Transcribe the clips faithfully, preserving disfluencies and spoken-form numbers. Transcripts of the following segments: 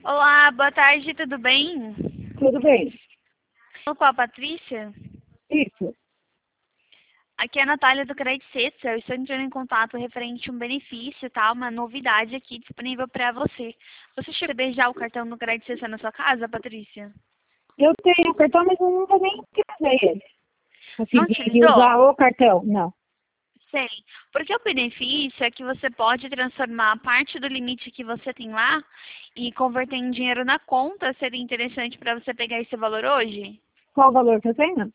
Olá, boa tarde, tudo bem? Tudo bem? Falo com a Patrícia. Isso. Aqui é a Natália do Credit Sexta. Eu estou entrando em contato referente a um benefício, tá? Uma novidade aqui disponível para você. Você chegou a beijar o cartão do Credit Sexta na sua casa, Patrícia? Eu tenho o cartão, mas eu nunca nem utilizei ele. Assim, Não de, de utilizou? usar o cartão, não. Sei. Porque o benefício é que você pode transformar parte do limite que você tem lá e converter em dinheiro na conta. Seria interessante para você pegar esse valor hoje? Qual o valor que eu tenho?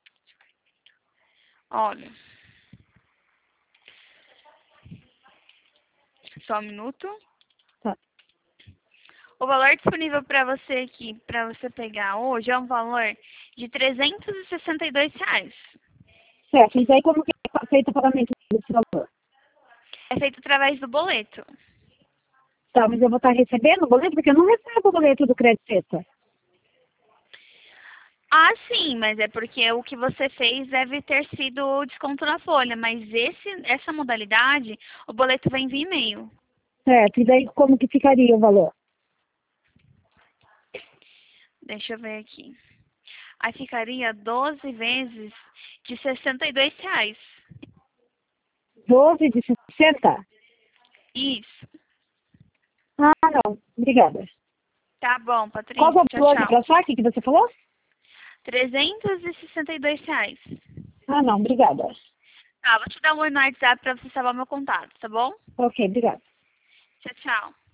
Olha, só um minuto. Tá. O valor disponível para você aqui, para você pegar hoje, é um valor de trezentos e sessenta e dois reais. Certo. E aí como que é feito o pagamento desse valor? É feito através do boleto. Tá, mas eu vou estar recebendo o boleto, porque eu não recebo o boleto do Crédito Sexta. Ah, sim, mas é porque o que você fez deve ter sido o desconto na folha, mas esse, essa modalidade, o boleto vem via e-mail. Certo. E daí como que ficaria o valor? Deixa eu ver aqui. Aí ficaria doze vezes de sessenta e dois reais. Doze de sessenta? Isso. Ah, não. Obrigada. Tá bom, Qual que é Patrícia. o Tchau, valor de tchau. saque que você falou? trezentos e sessenta e dois reais. Ah, não. Obrigada. Tá, vou te dar um oi no WhatsApp pra você salvar meu contato, tá bom? Ok, obrigada. Tchau, tchau.